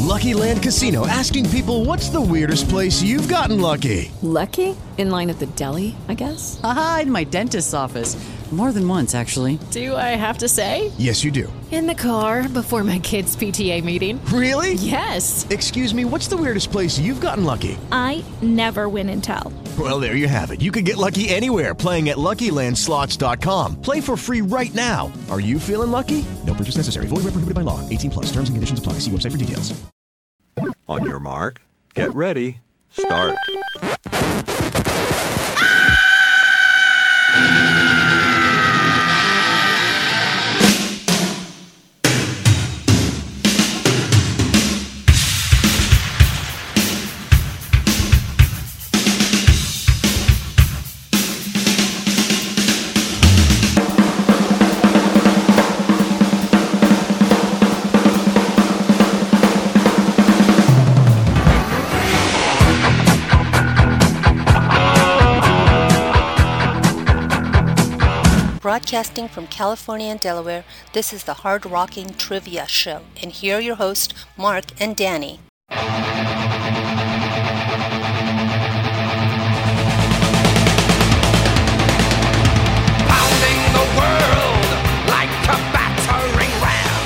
Lucky Land Casino, asking people, what's the weirdest place you've gotten lucky? Lucky? In line at the deli, I guess? Aha, in my dentist's office. More than once, actually. Do I have to say? Yes, you do. In the car before my kids' PTA meeting. Really? Yes. Excuse me, what's the weirdest place you've gotten lucky? I never win and tell. Well, there you have it. You can get lucky anywhere, playing at LuckyLandSlots.com. Play for free right now. Are you feeling lucky? No purchase necessary. Void where prohibited by law. 18 plus. Terms and conditions apply. See website for details. On your mark, get ready, start. Broadcasting from California and Delaware, this is the Hard Rocking Trivia Show, and here are your hosts, Mark and Danny. Pounding the world like a battering ram.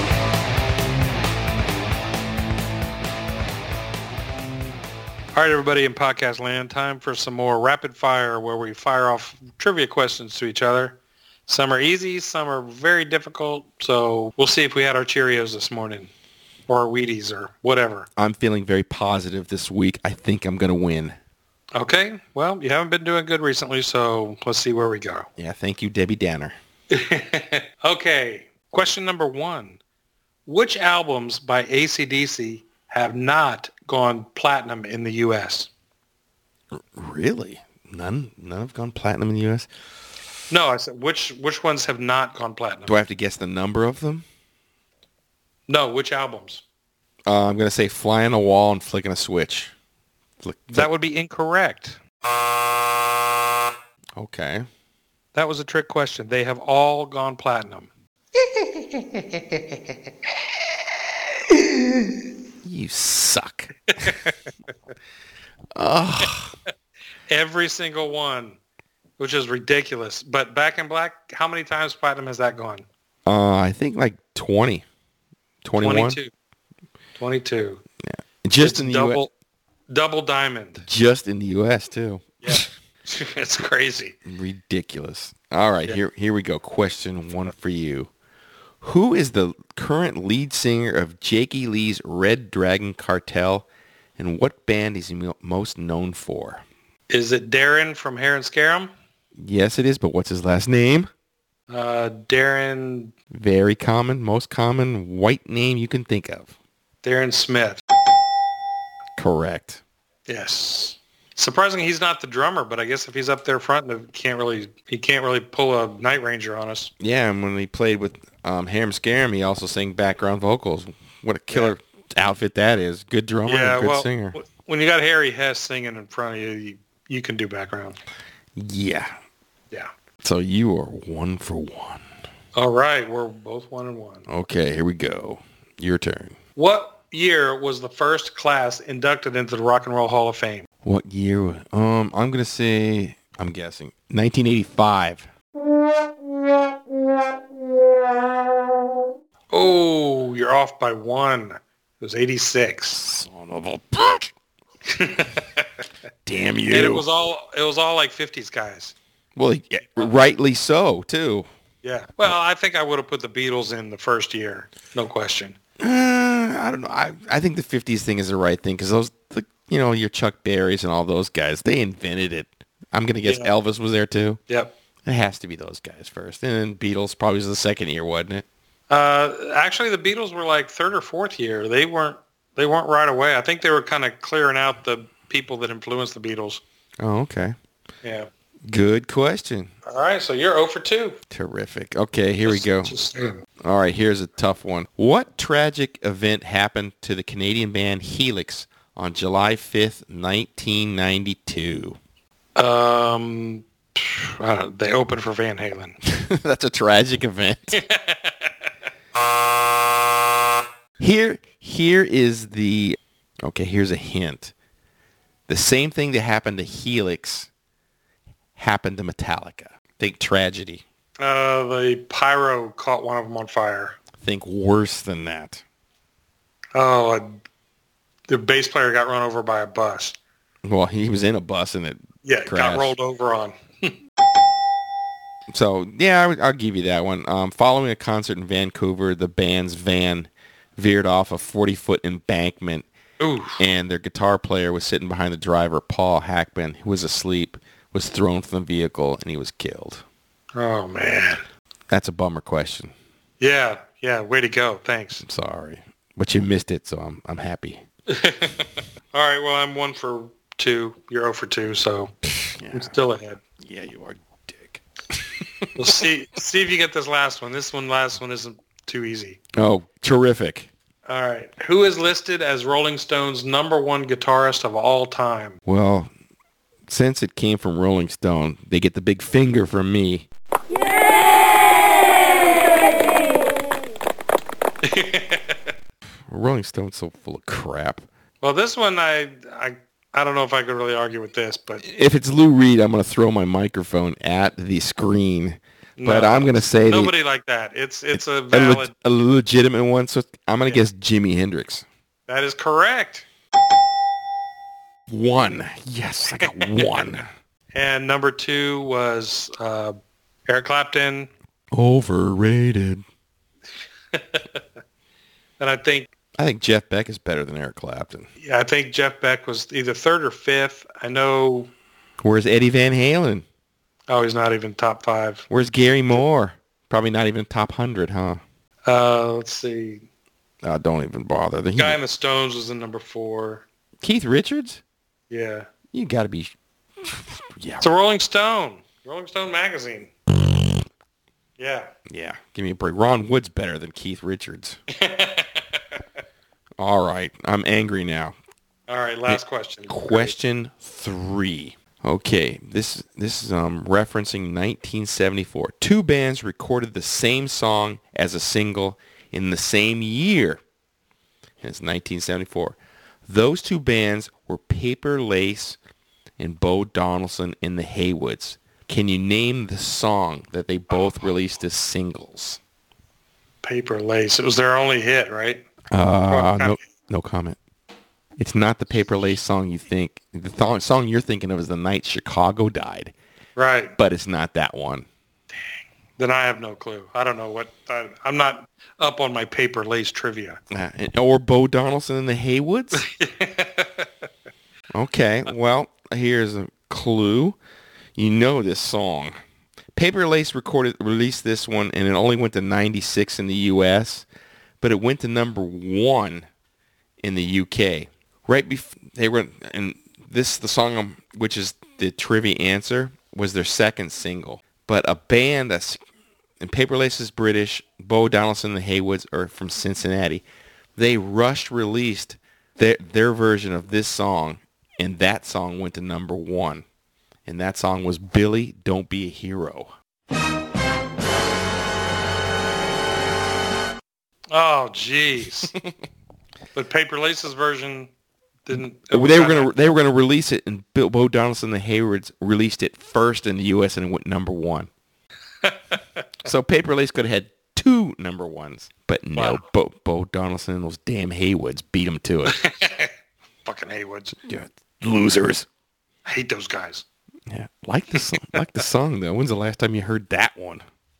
All right, everybody in podcast land, time for some more rapid fire where we fire off trivia questions to each other. Some are easy, some are very difficult, so we'll see if we had our Cheerios this morning or our Wheaties or whatever. I'm feeling very positive this week. I think I'm going to win. Okay, well, you haven't been doing good recently, so let's see where we go. Yeah, thank you, Debbie Danner. Okay, question number 1. Which albums by AC/DC have not gone platinum in the U.S.? Really? None have gone platinum in the U.S.? No, I said which ones have not gone platinum? Do I have to guess the number of them? No, which albums? I'm going to say Fly on the Wall and Flicking a Switch. That would be incorrect. Okay. That was a trick question. They have all gone platinum. You suck. Oh. Every single one, which is ridiculous. But Back in Black, how many times platinum has that gone? I think like 20. 21? 22. Yeah. Just It's in the double, U.S. double diamond. Just in the U.S. too. Yeah. It's crazy. Ridiculous. All right, here we go. Question 1 for you. Who is the current lead singer of Jakey Lee's Red Dragon Cartel, and what band is he most known for? Is it Darren from Hair and Scarum? Yes, it is, but what's his last name? Darren Very common, most common white name you can think of. Smith. Correct. Yes. Surprisingly, he's not the drummer, but I guess if he's up there front, he can't really pull a Night Ranger on us. Yeah, and when he played with Hair and Scarum, he also sang background vocals. What a killer outfit that is. Good drummer and good singer. When you got Harry Hess singing in front of you, you can do background. Yeah. Yeah. So you are 1 for 1. All right, we're both 1-1. Okay, here we go. Your turn. What year was the first class inducted into the Rock and Roll Hall of Fame? What year? I'm going to say, I'm guessing, 1985. Oh, you're off by 1. It was 86. Son of a bitch. Damn you. And it was all like 50s guys. Well, yeah, rightly so, too. Yeah. Well, I think I would have put the Beatles in the first year. No question. I don't know. I think the 50s thing is the right thing because your Chuck Berrys and all those guys, they invented it. I'm going to guess Elvis was there, too. Yep. It has to be those guys first. And then Beatles probably was the second year, wasn't it? Actually, the Beatles were like third or fourth year. They weren't right away. I think they were kind of clearing out the people that influenced the Beatles. Oh, okay. Yeah. Good question. All right, so you're 0 for 2. Terrific. Okay, here we go. All right, here's a tough one. What tragic event happened to the Canadian band Helix on July 5th, 1992? They opened for Van Halen. That's a tragic event. Here's a hint. The same thing that happened to Helix happened to Metallica. Think tragedy. The pyro caught one of them on fire. Think worse than that. Oh, the bass player got run over by a bus. Well, he was in a bus and it crashed. Got rolled over on. So, yeah, I'll give you that one. Following a concert in Vancouver, the band's van veered off a 40-foot embankment. Ooh. And their guitar player was sitting behind the driver, Paul Hackman, who was asleep, was thrown from the vehicle, and he was killed. Oh, man. That's a bummer question. Yeah, way to go. Thanks. I'm sorry. But you missed it, so I'm happy. All right, well, I'm 1 for 2. You're 0 for 2, so I'm still ahead. Yeah, you are, dick. We'll see if you get this last one. Last one isn't too easy. Oh, terrific. All right. Who is listed as Rolling Stone's #1 guitarist of all time? Well, since it came from Rolling Stone, they get the big finger from me. Rolling Stone's so full of crap. Well, this one, I don't know if I could really argue with this, but... If it's Lou Reed, I'm going to throw my microphone at the screen. But I'm going to say... Nobody like that. It's a valid... A legitimate one, so I'm going to guess Jimi Hendrix. That is correct. 1. Yes, I got 1. And number 2 was Eric Clapton. Overrated. And I think Jeff Beck is better than Eric Clapton. Yeah, I think Jeff Beck was either 3rd or 5th. I know... Where's Eddie Van Halen? Oh, he's not even top 5. Where's Gary Moore? Probably not even top 100, huh? Let's see. Don't even bother. The guy in the Stones was in number 4. Keith Richards? Yeah. You got to be... Yeah. It's a Rolling Stone. Rolling Stone magazine. Yeah. Yeah. Give me a break. Ron Wood's better than Keith Richards. All right. I'm angry now. All right. Last question. Question 3. Okay. This is referencing 1974. 2 bands recorded the same song as a single in the same year. And it's 1974. Those 2 bands were Paper Lace and Bo Donaldson and the Haywoods. Can you name the song that they both released as singles? Paper Lace. It was their only hit, right? No comment. It's not the Paper Lace song you think. The song you're thinking of is The Night Chicago Died. Right. But it's not that one. Dang. Then I have no clue. I don't know what... I'm not up on my Paper Lace trivia. Or Bo Donaldson and the Haywoods? Okay, well, here's a clue. You know this song. Paper Lace released this one, and it only went to 96 in the U.S., but it went to number 1 in the U.K. Right before they were, and the song, which is the trivia answer, was their second single. But a band and Paper Lace is British, Bo Donaldson and the Haywoods are from Cincinnati. They released their version of this song, and that song went to number 1. And that song was Billy, Don't Be a Hero. Oh, jeez. But Paper Lace's version didn't... They were gonna release it, and Bo Donaldson and the Haywoods released it first in the U.S. and it went number 1. So Paper Lace could have had 2 number 1s, but no, wow. Bo Donaldson and those damn Haywoods beat them to it. Fucking Haywoods. Yeah, losers. I hate those guys. Yeah, like the song though. When's the last time you heard that one?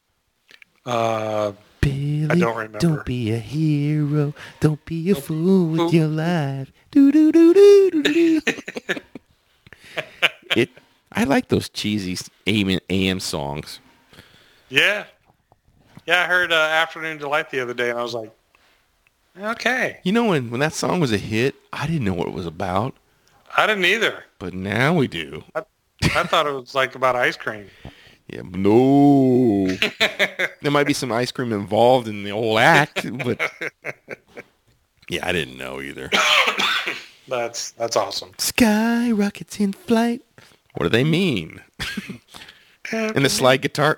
Billy, I don't remember. Don't be a hero. Don't be a fool with your life. Do do do do do do. I like those cheesy AM songs. Yeah. Yeah, I heard Afternoon Delight the other day, and I was like, okay. You know, when that song was a hit, I didn't know what it was about. I didn't either. But now we do. I thought it was like about ice cream. Yeah, no. There might be some ice cream involved in the whole act, but yeah, I didn't know either. That's awesome. Sky rockets in flight. What do they mean? And the slide guitar.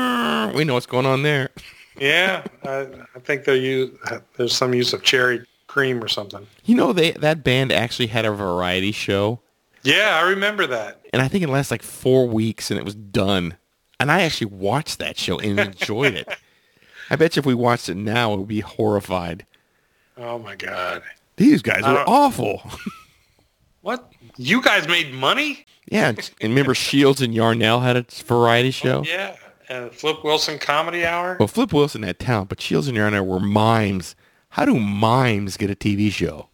We know what's going on there. Yeah, I think there's some use of cherry cream or something. You know, that band actually had a variety show. Yeah, I remember that. And I think it lasted like 4 weeks and it was done. And I actually watched that show and enjoyed it. I bet you if we watched it now, we'd be horrified. Oh, my God. These guys were awful. What? You guys made money? Yeah. And remember Shields and Yarnell had a variety show? Yeah. And Flip Wilson Comedy Hour? Well, Flip Wilson had talent, but Shields and Yarnell were mimes. How do mimes get a TV show?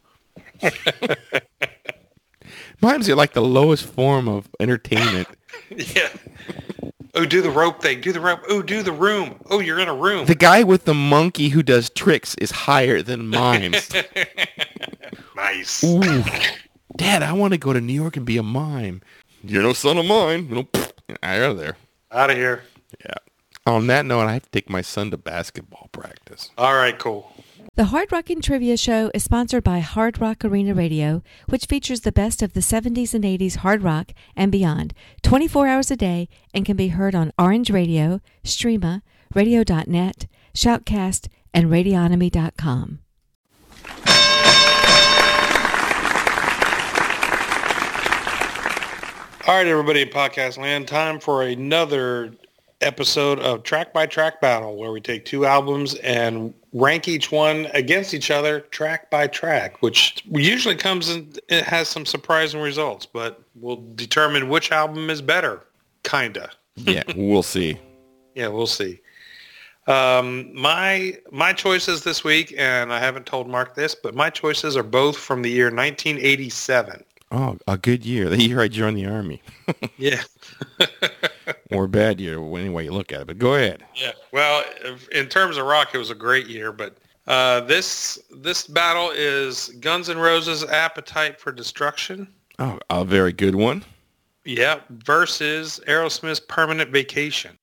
Mimes are like the lowest form of entertainment. Yeah. Oh, do the rope thing. Do the rope. Oh, do the room. Oh, you're in a room. The guy with the monkey who does tricks is higher than mimes. Nice. Ooh. Dad, I want to go to New York and be a mime. You're no son of mine. You know, out of there. Out of here. Yeah. On that note, I have to take my son to basketball practice. All right, cool. The Hard Rockin' Trivia Show is sponsored by Hard Rock Arena Radio, which features the best of the 70s and 80s hard rock and beyond, 24 hours a day, and can be heard on Orange Radio, Streama, Radio.net, Shoutcast, and Radionomy.com. All right, everybody in podcast land, time for another episode of Track by Track Battle, where we take two albums and rank each one against each other track by track, which usually comes in, it has some surprising results, but we'll determine which album is better, kinda. Yeah, we'll see. Yeah, we'll see. My choices this week, and I haven't told Mark this, but my choices are both from the year 1987. Oh, a good year. The year I joined the Army. Yeah. Or a bad year, any way you look at it. But go ahead. Yeah. Well, in terms of rock, it was a great year. But this battle is Guns N' Roses' Appetite for Destruction. Oh, a very good one. Yeah. Versus Aerosmith's Permanent Vacation.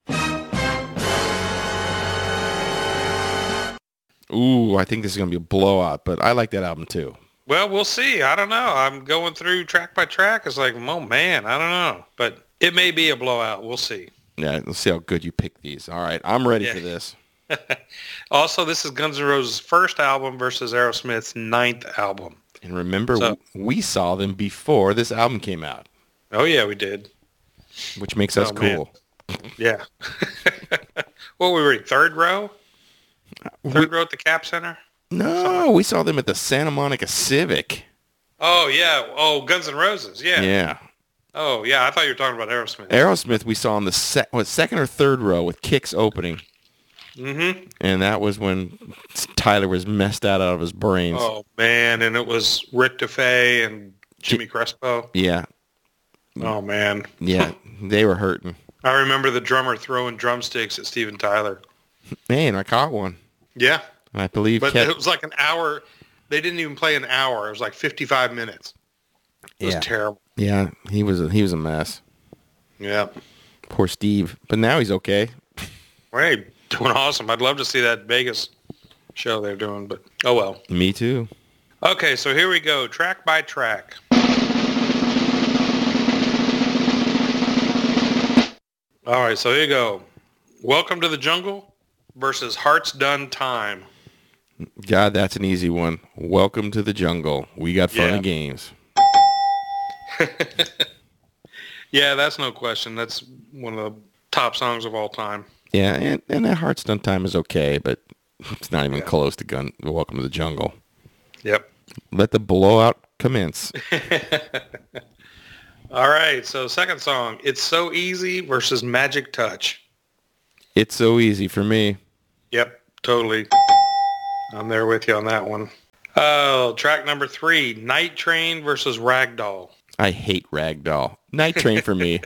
Ooh, I think this is going to be a blowout. But I like that album, too. Well, we'll see. I don't know. I'm going through track by track. It's like, oh, man, I don't know. But it may be a blowout. We'll see. Yeah, let's see how good you pick these. All right, I'm ready for this. Also, this is Guns N' Roses' first album versus Aerosmith's 9th album. And remember, we saw them before this album came out. Oh, yeah, we did. Which makes us cool. Man. Yeah. What were we, third row? Third row at the Cap Center? No, we saw them at the Santa Monica Civic. Oh, yeah. Oh, Guns N' Roses. Yeah. Yeah. Oh, yeah. I thought you were talking about Aerosmith. Aerosmith we saw on the second or third row with Kicks opening. Mm-hmm. And that was when Tyler was messed out of his brains. Oh, man. And it was Rick DeFay and Jimmy Crespo. Yeah. Oh, man. Yeah. They were hurting. I remember the drummer throwing drumsticks at Steven Tyler. Man, I caught one. Yeah. I believe. But it was like an hour. They didn't even play an hour. It was like 55 minutes. It was terrible. Yeah, he was a mess. Yeah. Poor Steve. But now he's okay. Hey, doing awesome. I'd love to see that Vegas show they're doing, but oh well. Me too. Okay, so here we go. Track by track. All right, so here you go. Welcome to the Jungle versus Hearts Done Time. God, that's an easy one. Welcome to the Jungle. We got fun and games. Yeah, that's no question. That's one of the top songs of all time. Yeah, and that Hearts Done Time is okay, but it's not even close to Welcome to the Jungle. Yep. Let the blowout commence. All right, so second song, It's So Easy versus Magic Touch. It's so easy for me. Yep, totally. I'm there with you on that one. Oh, track number 3, Night Train versus Ragdoll. I hate Ragdoll. Night Train for me.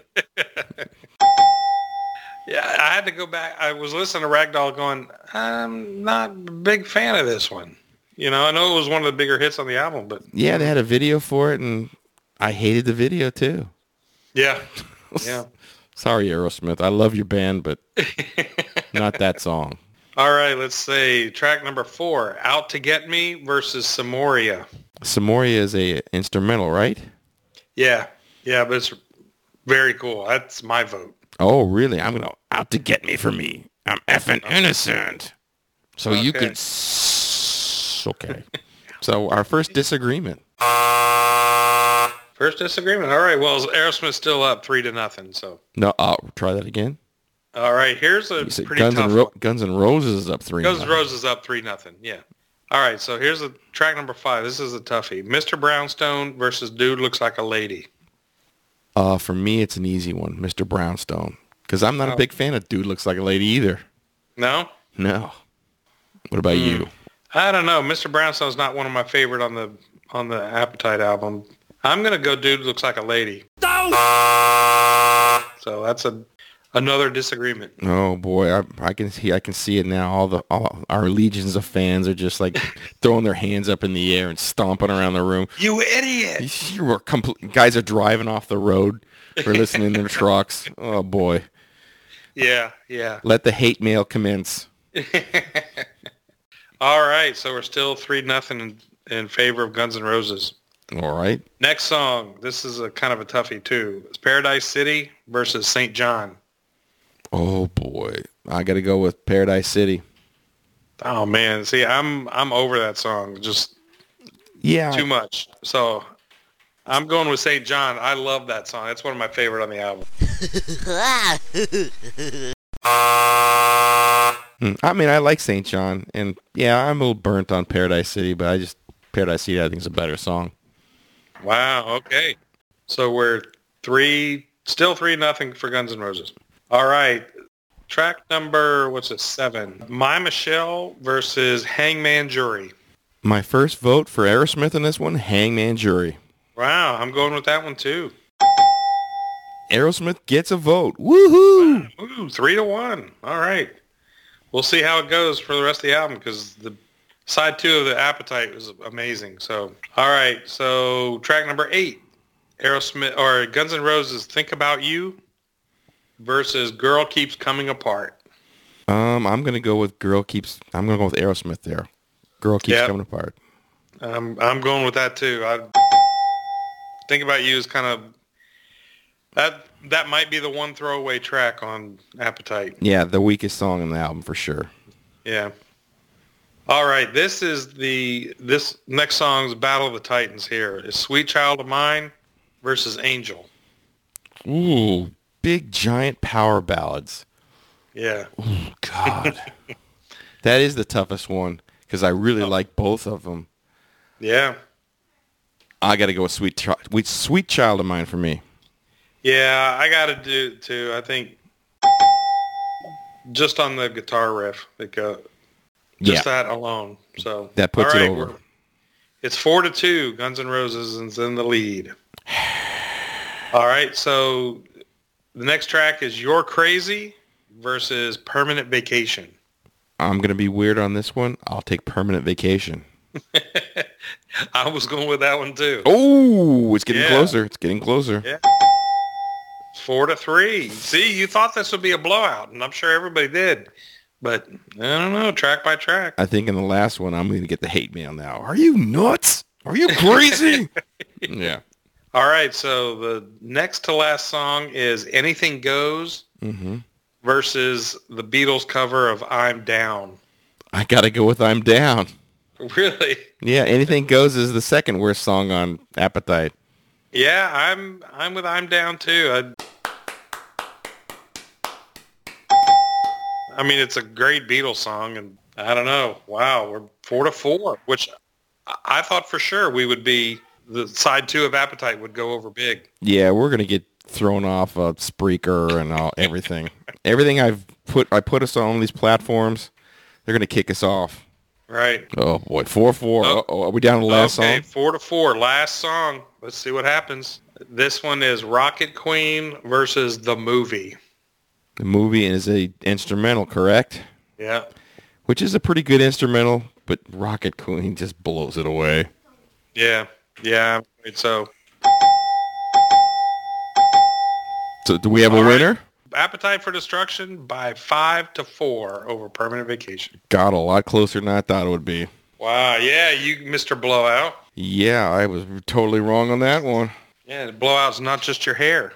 Yeah, I had to go back. I was listening to Ragdoll going, I'm not a big fan of this one. You know, I know it was one of the bigger hits on the album, but... Yeah, they had a video for it, and I hated the video, too. Yeah, yeah. Sorry, Aerosmith. I love your band, but not that song. All right, let's say track number 4, Out to Get Me versus Samoria. Samoria is a instrumental, right? Yeah, but it's very cool. That's my vote. Oh, really? I'm going to Out to Get Me for me. I'm effing innocent. So you could... Okay. So our first disagreement. First disagreement. All right. Well, Aerosmith's still up 3-0. So. No, I'll try that again. All right. Here's a pretty Guns tough and one. Guns N' Roses is up 3-0. Guns N' Roses is up 3-0. Yeah. All right. So here's track number 5. This is a toughie. Mr. Brownstone versus Dude Looks Like a Lady. For me, it's an easy one, Mr. Brownstone, because I'm not a big fan of Dude Looks Like a Lady either. No? No. What about you? I don't know. Mr. Brownstone's not one of my favorite on the Appetite album. I'm gonna go Dude Looks Like a Lady. So that's another disagreement. Oh boy, I can see it now. All our legions of fans are just like throwing their hands up in the air and stomping around the room. You idiot! You were guys are driving off the road for listening to their trucks. Oh boy. Yeah. Let the hate mail commence. All right, so we're still 3-0 in favor of Guns N' Roses. All right. Next song. This is a kind of a toughie too. It's Paradise City versus St. John. Oh boy, I got to go with Paradise City. Oh man, see, I'm over that song. Just too much. So I'm going with St. John. I love that song. It's one of my favorite on the album. I mean, I like St. John, and yeah, I'm a little burnt on Paradise City, but Paradise City I think is a better song. Wow. Okay. So we're still 3-0 for Guns N' Roses. All right. Track number, 7? My Michelle versus Hangman Jury. My first vote for Aerosmith in this one, Hangman Jury. Wow. I'm going with that one too. Aerosmith gets a vote. Woohoo! Ooh, 3-1. All right. We'll see how it goes for the rest of the album because the side 2 of the Appetite was amazing. So, all right. So, track number 8, Aerosmith or Guns N' Roses, "Think About You" versus "Girl Keeps Coming Apart." I'm gonna go with Aerosmith there. Girl Keeps Coming Apart. I'm going with that too. "Think About You" is kind of that might be the one throwaway track on Appetite. Yeah, the weakest song on the album for sure. Yeah. All right, this next song's Battle of the Titans here. Is "Sweet Child of Mine" versus "Angel." Ooh, big giant power ballads. Yeah. Oh God. That is the toughest one because I really like both of them. Yeah. I got to go with Sweet Child of Mine for me. Yeah, I got to do too. I think just on the guitar riff, that alone. So that puts it over. It's 4-2. Guns N' Roses is in the lead. All right, so the next track is "You're Crazy" versus "Permanent Vacation." I'm gonna be weird on this one. I'll take "Permanent Vacation." I was going with that one too. Oh, it's getting closer. It's getting closer. Yeah. 4-3. See, you thought this would be a blowout, and I'm sure everybody did. But I don't know, track by track. I think in the last one, I'm going to get the hate mail now. Are you nuts? Are you crazy? Yeah. All right, so the next to last song is "Anything Goes" versus the Beatles cover of "I'm Down." I got to go with "I'm Down." Really? Yeah, "Anything Goes" is the second worst song on Appetite. Yeah, I'm with "I'm Down" too. I mean, it's a great Beatles song, and I don't know. Wow, we're 4-4, which I thought for sure we would be. The side 2 of Appetite would go over big. Yeah, we're gonna get thrown off of Spreaker and everything. Everything I put us on these platforms, they're gonna kick us off. Right. Oh boy, 4-4. Are we down to the last song? Okay, 4-4. Last song. Let's see what happens. This one is "Rocket Queen" versus "The Movie." The Movie is a instrumental, correct? Yeah. Which is a pretty good instrumental, but Rocket Queen just blows it away. Yeah. Yeah. So do we have a winner? Appetite for Destruction by 5-4 over Permanent Vacation. Got a lot closer than I thought it would be. Wow. Yeah, you Mr. Blowout. Yeah, I was totally wrong on that one. Yeah, the blowout's not just your hair.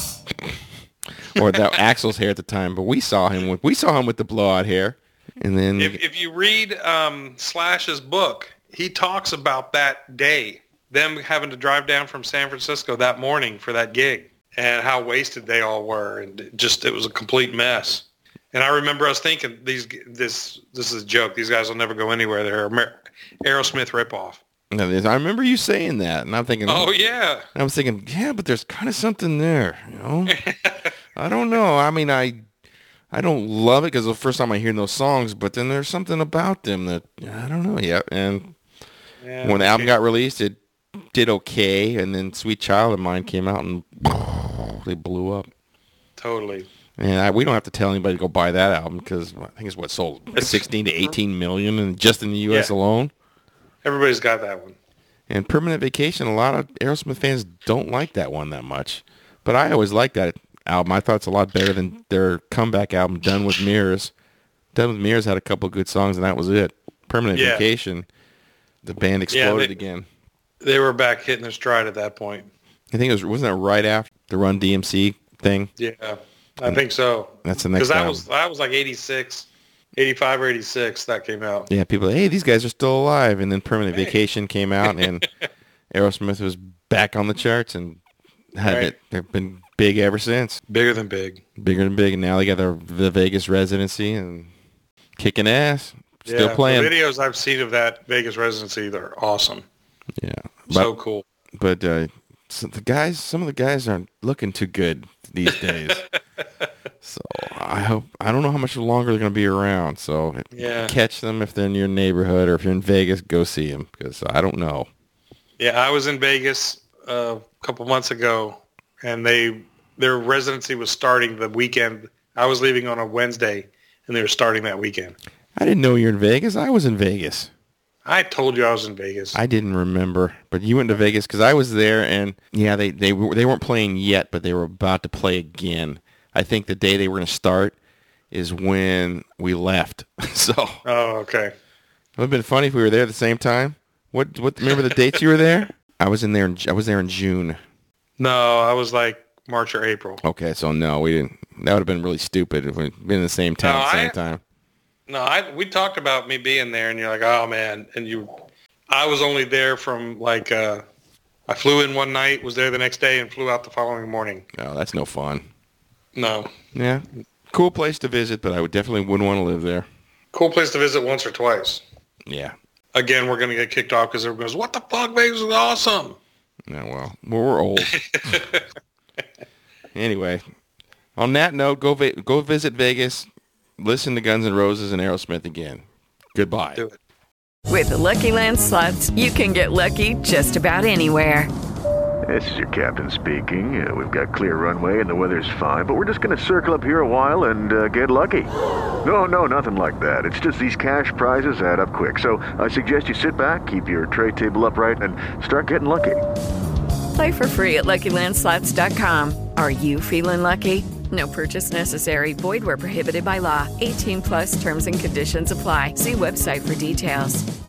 Or that Axl's hair at the time, but we saw him with the blowout hair. And then if you read Slash's book, he talks about that day, them having to drive down from San Francisco that morning for that gig, and how wasted they all were, and it was a complete mess. And I remember us thinking, this is a joke. These guys will never go anywhere. They're Aerosmith ripoff. I remember you saying that, and I'm thinking, oh yeah. I was thinking, yeah, but there's kind of something there, you know. I don't know. I mean, I don't love it because the first time I hear those songs, but then there's something about them that I don't know yet. And when the album got released, it did okay, and then Sweet Child of Mine came out, and they blew up. Totally. And we don't have to tell anybody to go buy that album because I think it's sold 16 to 18 million, and just in the U.S. alone. Everybody's got that one. And Permanent Vacation, a lot of Aerosmith fans don't like that one that much, but I always liked that album. I thought it's a lot better than their comeback album, Done With Mirrors. Done With Mirrors had a couple of good songs, and that was it. Permanent Vacation, the band exploded again. They were back hitting their stride at that point. I think wasn't that right after the Run DMC thing? Yeah, I think so. That's the next album. Because that was like 86, 85 or 86 that came out. Yeah, people, hey, these guys are still alive. And then Permanent Vacation came out, and Aerosmith was back on the charts, and they've been big ever since. Bigger than big. Bigger than big, and now they got the Vegas residency and kicking ass. Still playing. The videos I've seen of that Vegas residency, they're awesome. Yeah. So cool. But some of the guys aren't looking too good these days. So I don't know how much longer they're going to be around. So catch them if they're in your neighborhood, or if you're in Vegas, go see them, because I don't know. Yeah, I was in Vegas a couple months ago, and their residency was starting the weekend. I was leaving on a Wednesday, and they were starting that weekend. I didn't know you were in Vegas. I was in Vegas. I told you I was in Vegas. I didn't remember, but you went to Vegas because I was there, and they weren't playing yet, but they were about to play again. I think the day they were going to start is when we left. So. Oh, okay. It would have been funny if we were there at the same time. What? Remember the dates you were there? I was there in June. No, I was like March or April. Okay, so no, we didn't. That would have been really stupid if we'd been in the same town at the same time. No, we talked about me being there, and you're like, oh man, and I was only there from like, I flew in one night, was there the next day, and flew out the following morning. No, that's no fun. No. Yeah, cool place to visit, but I definitely wouldn't want to live there. Cool place to visit once or twice. Yeah. Again, we're going to get kicked off because everyone goes, what the fuck, Vegas is awesome. Yeah, well, we're old. Anyway, on that note, go visit Vegas. Listen to Guns N' Roses and Aerosmith again. Goodbye. Do it. With the Lucky Land Slots, you can get lucky just about anywhere. This is your captain speaking. We've got clear runway and the weather's fine, but we're just going to circle up here a while and get lucky. No, nothing like that. It's just these cash prizes add up quick. So I suggest you sit back, keep your tray table upright, and start getting lucky. Play for free at LuckyLandSlots.com. Are you feeling lucky? No purchase necessary. Void where prohibited by law. 18+ terms and conditions apply. See website for details.